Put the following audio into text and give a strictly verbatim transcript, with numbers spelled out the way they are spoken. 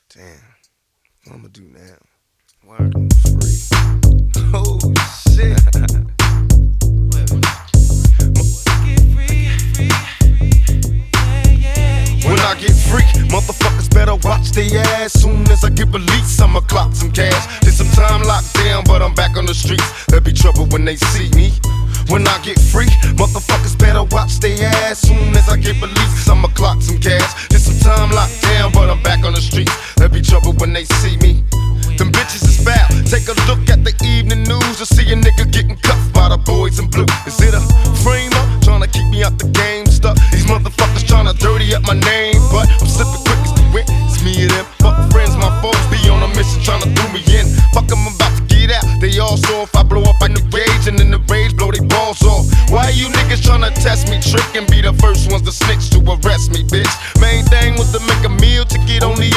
Damn. What I'ma do now? Word. Free. Oh shit. When I get free, motherfuckers better watch their ass. Soon as I get released, I'ma clock some cash. Did some time locked down, but I'm back on the streets. There'll be trouble when they see me. When I get free, motherfuckers better watch their ass. Soon as I get released, I'ma clock some cash. Did some time locked down, but I'm back on the streets. There'll be trouble when they see me. Them bitches is foul. Take a look at the evening news to see a nigga getting cuffed by the boys in blue. Is it a frame up trying to keep me out the game stuck? These motherfuckers trying to dirty up my name, but I'm slipping quick as the wind. It's me and them. Fuck friends, my foes be on a mission trying to do me in. Fuck 'em, I'm about to get out. They all saw if I blow up in the rage and in the rage blow they balls off. Why you niggas trying to test me, trick and be the first ones to snitch to arrest me, bitch? Main thing was to make a meal to get on the